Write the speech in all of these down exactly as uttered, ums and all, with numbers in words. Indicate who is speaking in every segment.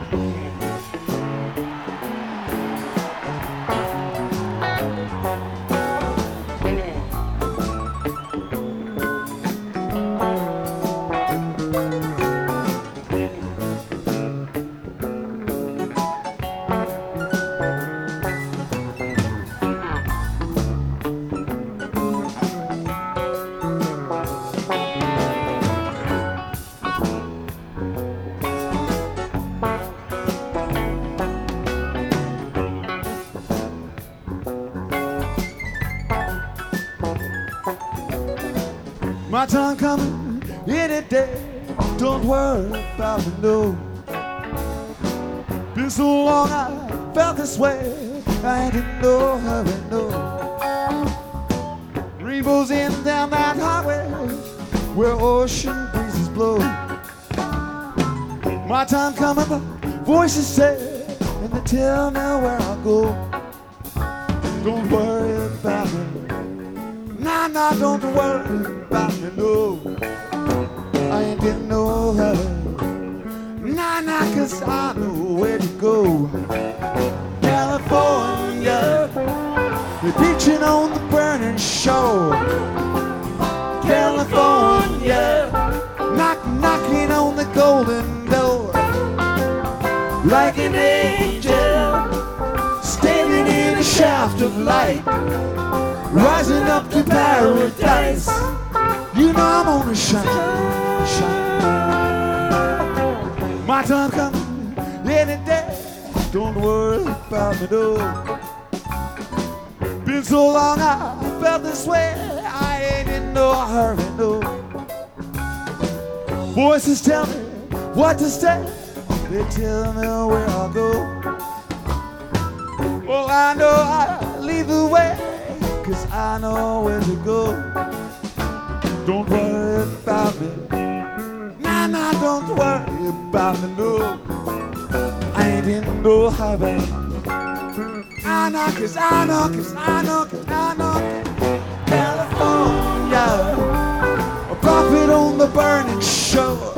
Speaker 1: My time coming any day. Don't worry about me, no. Been so long I felt this way. I ain't in no hurry, no. Rainbows in down that highway where ocean breezes blow. My time coming, the voices say, and they tell me where I go. Don't worry about me. Nah, nah, don't worry about me, no. I ain't in no hurry. Nah, nah, cause I know where to go. California, we're beaching on the burning shore. California, knock, knocking on the golden door. Like an angel, standing in a shaft of light, rising up to paradise. You know I'm gonna shine, shine. My time coming any day. Don't worry about me, no. Been so long I felt this way. I ain't in no hurry, no. Voices tell me what to say. They tell me where I'll go. Well, I know I'll lead the way, cause I know where to go. Don't worry about me. Nah, nah, don't worry about me, no. I ain't in no hurry. I know, cause I know, cause I know, cause I know. California, a prophet on the burning shore.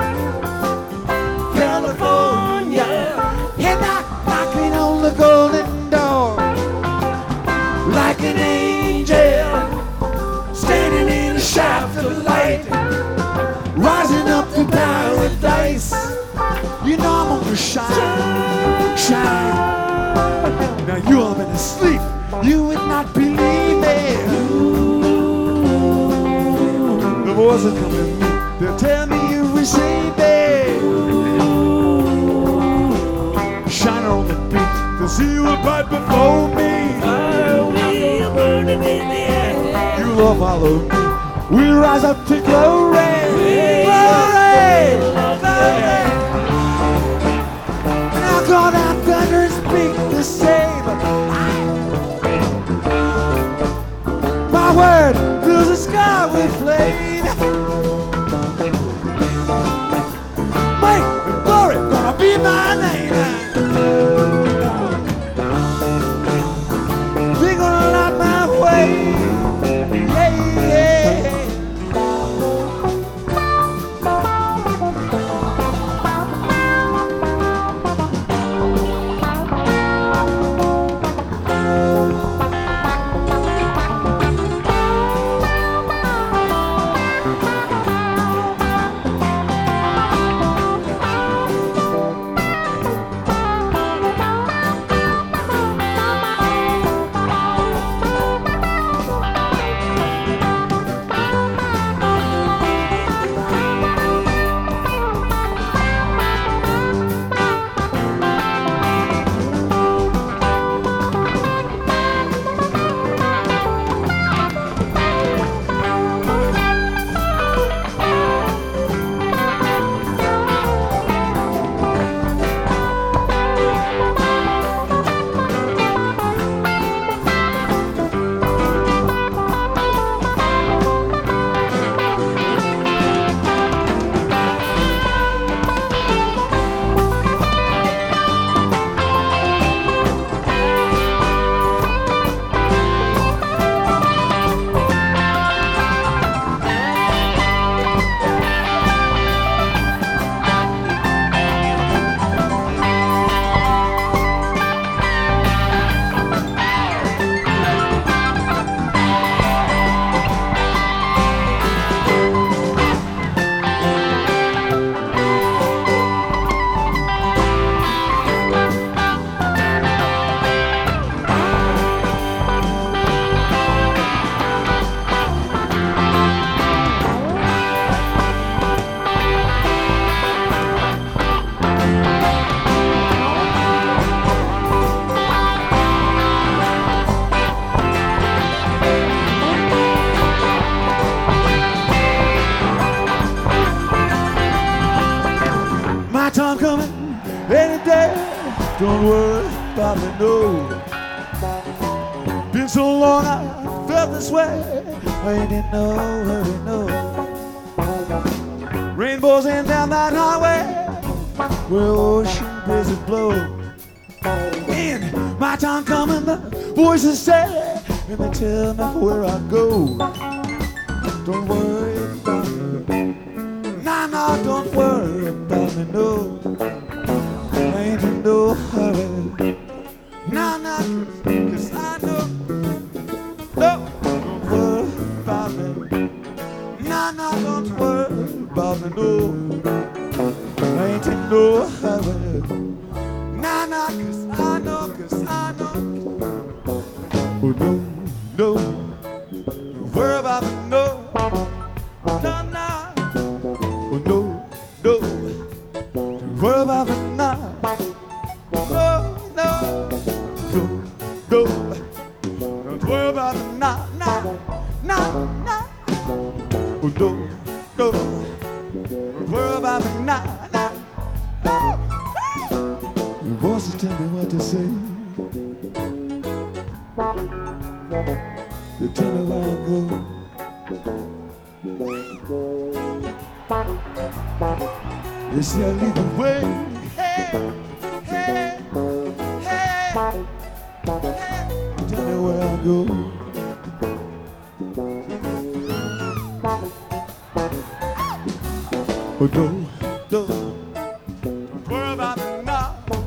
Speaker 1: California, you're knock, knocking on the golden door. Like an angel, standing in a shaft of light, rising up to paradise. You know I'm gonna shine, shine. Now you all been asleep, you would not believe me. The voices come to me, they'll tell me you received me. Shine on the beat, cause you were right before me. Burning in the air. You will follow me. We rise up to glory. Glory. Glory. Now God and thunder speak the same. My word fills the sky with flame. Might and glory gonna be my name. We're gonna light my way. Yeah, yeah. any day. Don't worry about me, no. Been so long I felt this way. I didn't know, I didn't know. Rainbows in down that highway where ocean breezes blow. And my time coming, the voices say, and they tell me where I go. Don't worry about me. Nah, nah, don't worry about me, no. Ain't in no hurry. Nah, nah, cause I know. No, don't worry about me. Nah, nah, don't worry about me, no. Ain't in no hurry. Nah, nah, cause I know, cause I know. Oh, no, no. Don't worry about me, no. No, no. Oh, no, no. Don't worry about me, no. No, no. No, no. Don't worry about me, no, no. No, no. Oh, no, no. Don't worry about me, no, no. Your voices tell me what to say. They tell me where I go. They say I lead the way. Hey, hey, hey, hey. They tell me where I go. Oh, no, no. Don't worry about me now.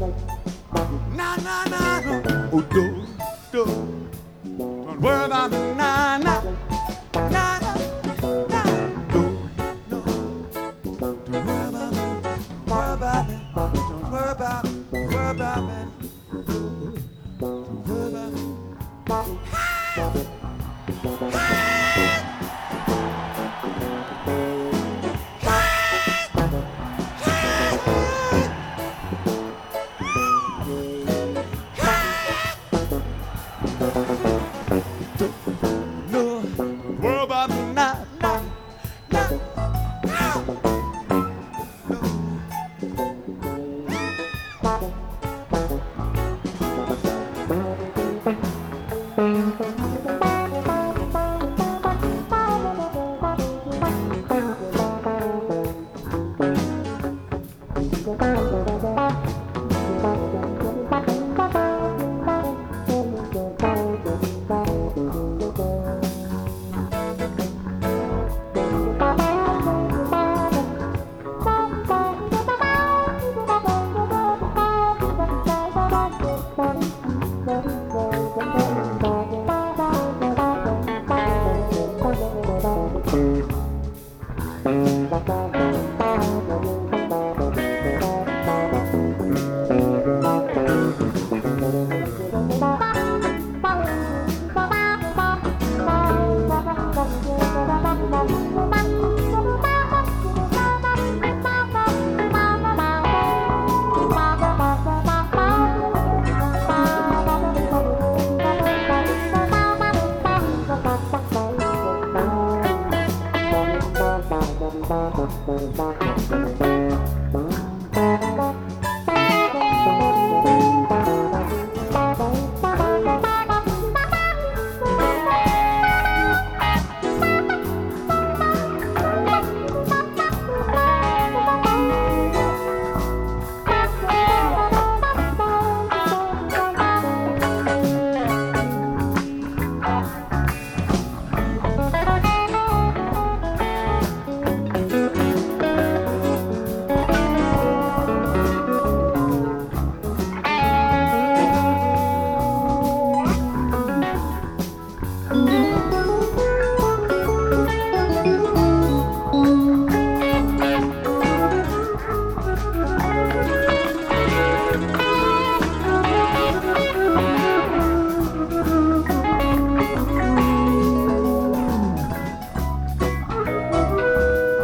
Speaker 1: Nah, nah, nah, no. Oh, no, no. Don't worry about me now, nah. Nah, nah, nah. No, no. Don't worry about me. Worry about me. Don't worry about me. Worry about me. Don't worry about me.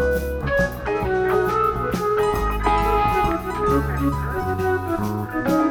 Speaker 2: Thank you.